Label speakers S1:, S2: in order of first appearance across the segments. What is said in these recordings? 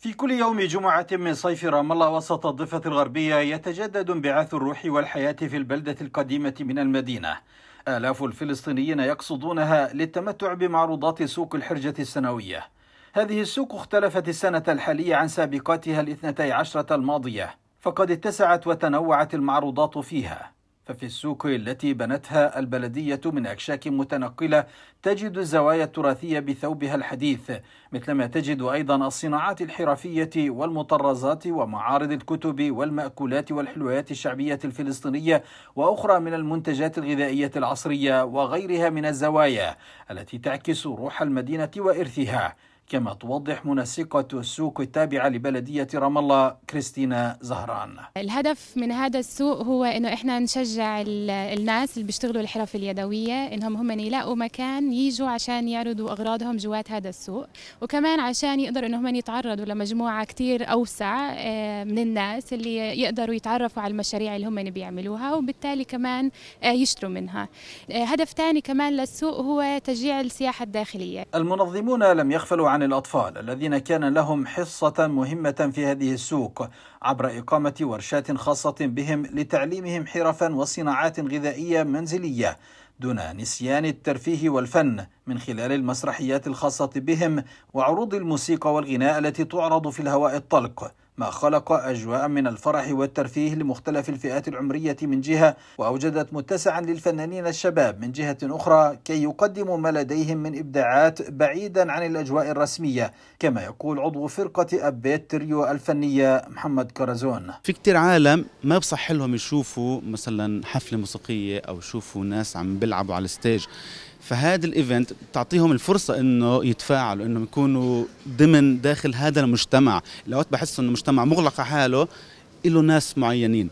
S1: في كل يوم جمعة من صيف رام الله وسط الضفة الغربية يتجدد انبعاث الروح والحياة في البلدة القديمة من المدينة. آلاف الفلسطينيين يقصدونها للتمتع بمعروضات سوق الحرجة السنوية. هذه السوق اختلفت السنة الحالية عن سابقاتها 12 الماضية، فقد اتسعت وتنوعت المعروضات فيها. ففي السوق التي بنتها البلدية من أكشاك متنقلة تجد الزوايا التراثية بثوبها الحديث، مثلما تجد أيضا الصناعات الحرفية والمطرزات ومعارض الكتب والمأكولات والحلويات الشعبية الفلسطينية وأخرى من المنتجات الغذائية العصرية وغيرها من الزوايا التي تعكس روح المدينة وإرثها، كما توضح منسقة السوق التابعة لبلدية رام الله كريستينا زهران.
S2: الهدف من هذا السوق هو إنه إحنا نشجع الناس اللي بيشتغلوا الحرف اليدوية إنهم هم يلاقوا مكان يجوا عشان يعرضوا أغراضهم جوات هذا السوق، وكمان عشان يقدروا إنهم يتعرضوا لمجموعة كتير أوسع من الناس اللي يقدروا يتعرفوا على المشاريع اللي هم بيعملوها، وبالتالي كمان يشتروا منها. هدف تاني كمان للسوق هو تشجيع السياحة الداخلية.
S1: المنظمون لم يغفلوا عن الأطفال الذين كان لهم حصة مهمة في هذه السوق عبر إقامة ورشات خاصة بهم لتعليمهم حرفا وصناعات غذائية منزلية دون نسيان الترفيه والفن من خلال المسرحيات الخاصة بهم وعروض الموسيقى والغناء التي تعرض في الهواء الطلق، ما خلق أجواء من الفرح والترفيه لمختلف الفئات العمرية من جهة، وأوجدت متسعا للفنانين الشباب من جهة أخرى كي يقدموا ما لديهم من إبداعات بعيدا عن الأجواء الرسمية، كما يقول عضو فرقة أبيت تريو الفنية محمد كرزون.
S3: في كتير عالم ما بصح لهم يشوفوا مثلا حفلة موسيقية أو يشوفوا ناس عم بيلعبوا على الستيج، فهذا الايفنت بتعطيهم الفرصه انه يتفاعلوا، انه يكونوا ضمن داخل هذا المجتمع. الاوقات بحس انه المجتمع مغلق على حاله، له ناس معينين،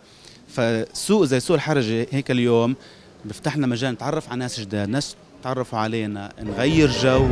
S3: فسوق زي سوق الحرجه هيك اليوم بفتح لنا مجال نتعرف على ناس جداد، ناس تعرفوا علينا، نغير جو.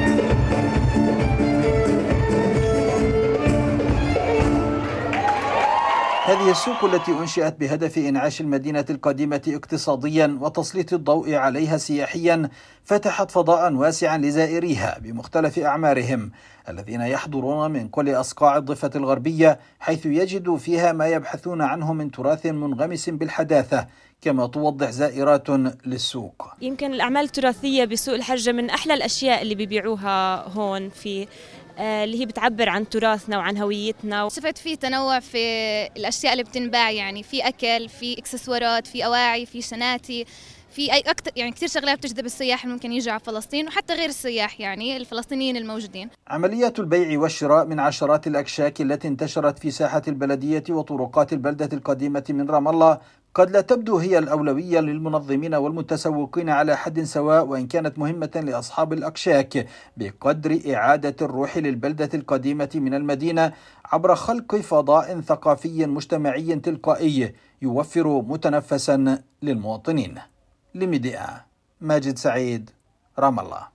S1: هذه السوق التي أنشئت بهدف إنعاش المدينة القديمة اقتصاديا وتسليط الضوء عليها سياحيا فتحت فضاء واسعا لزائريها بمختلف أعمارهم الذين يحضرون من كل أصقاع الضفة الغربية، حيث يجدوا فيها ما يبحثون عنه من تراث منغمس بالحداثة، كما توضح زائرات للسوق.
S4: يمكن الأعمال التراثية بسوق الحرجة من أحلى الأشياء اللي بيبيعوها هون، في اللي هي بتعبر عن تراثنا وعن هويتنا.
S5: شفت في تنوع في الأشياء اللي بتنباع، يعني في أكل، في إكسسوارات، في أواعي، في شناتي، في أي أكتر، يعني كثير شغلات بتجذب السياح اللي ممكن يجوا على فلسطين وحتى غير السياح، يعني الفلسطينيين الموجودين.
S1: عمليات البيع والشراء من عشرات الأكشاك التي انتشرت في ساحة البلدية وطرقات البلدة القديمة من رام الله قد لا تبدو هي الأولوية للمنظمين والمتسوقين على حد سواء، وإن كانت مهمة لأصحاب الأكشاك بقدر إعادة الروح للبلدة القديمة من المدينة عبر خلق فضاء ثقافي مجتمعي تلقائي يوفر متنفسا للمواطنين. لميديا، ماجد سعيد، رام الله.